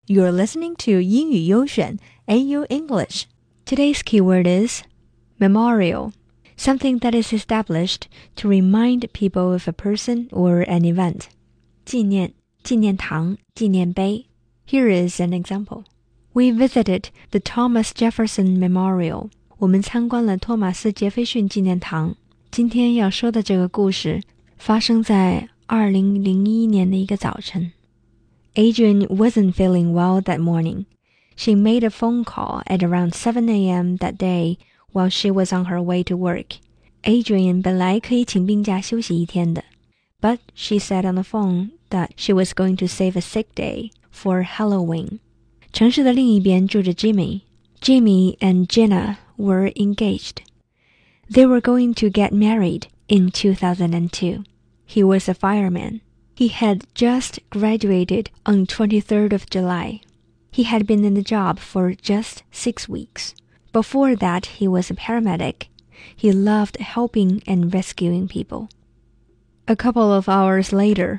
You're listening to 英语优选 AU English. Today's keyword is memorial, something that is established to remind people of a person or an event. 纪念、纪念堂、纪念碑。Here is an example. We visited the Thomas Jefferson Memorial. 我们参观了托马斯·杰斐逊纪念堂。今天要说的这个故事发生在2001年的一个早晨。Adrian wasn't feeling well that morning. She made a phone call at around 7 a.m. that day while she was on her way to work. Adrian 本来可以请病假休息一天的， but she said on the phone that she was going to save a sick day for Halloween. 城市的另一边住着 Jimmy. Jimmy and Jenna were engaged. They were going to get married in 2002. He was a fireman.He had just graduated on 23rd of July. He had been in the job for just 6 weeks. Before that, he was a paramedic. He loved helping and rescuing people. A couple of hours later,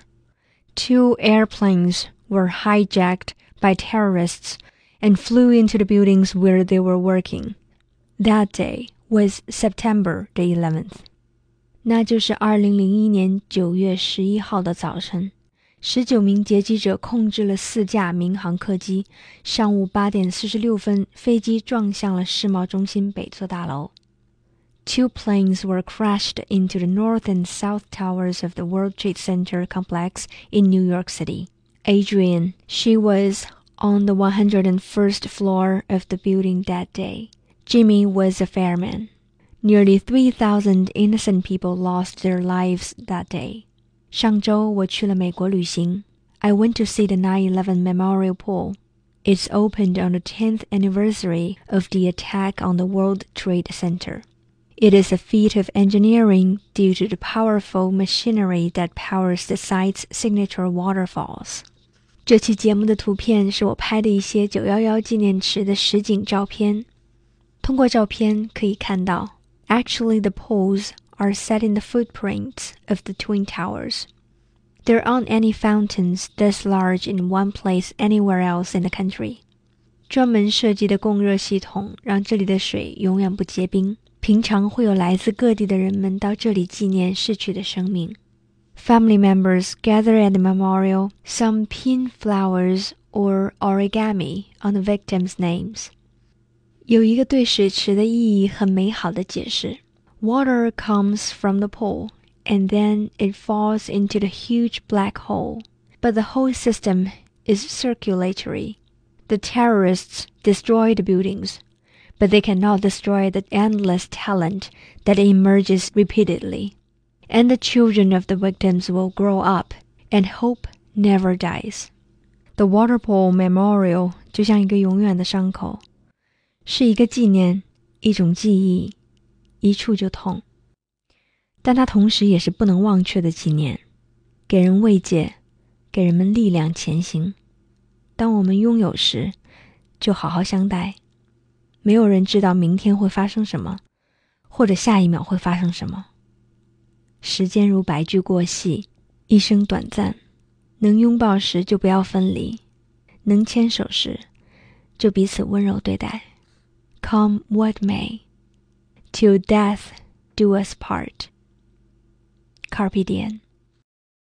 2 airplanes were hijacked by terrorists and flew into the buildings where they were working. That day was September the 11th.那就是2001年9月11号的早晨，19名劫机者控制了4架民航客机，上午8点46分，飞机撞向了世贸中心北座大楼。2 planes were crashed into the north and south towers of the World Trade Center complex in New York City. Adrian, she was on the 101st floor of the building that day. Jimmy was a fireman.Nearly 3,000 innocent people lost their lives that day. 上周我去了美国旅行。I went to see the 9/11 Memorial Pool. It's opened on the 10th anniversary of the attack on the World Trade Center. It is a feat of engineering due to the powerful machinery that powers the site's signature waterfalls. 这期节目的图片是我拍的一些911纪念池的实景照片。通过照片可以看到Actually, the poles are set in the footprints of the Twin Towers. There aren't any fountains this large in one place anywhere else in the country. 专门设计的供热系统让这里的水永远不结冰。平常会有来自各地的人们到这里纪念逝去的生命。Family members gather at the memorial. Some pin flowers or origami on the victims' names.有一个对水池的意义很美好的解释。Water comes from the pool, and then it falls into the huge black hole. But the whole system is circulatory. The terrorists destroy the buildings, but they cannot destroy the endless talent that emerges repeatedly. And the children of the victims will grow up, and hope never dies. The Water Pool Memorial 就像一个永远的伤口。是一个纪念，一种记忆，一触就痛。但它同时也是不能忘却的纪念，给人慰藉，给人们力量前行。当我们拥有时，就好好相待。没有人知道明天会发生什么，或者下一秒会发生什么。时间如白驹过隙，一生短暂。能拥抱时就不要分离，能牵手时就彼此温柔对待。Come what may, till death do us part. Carpe diem.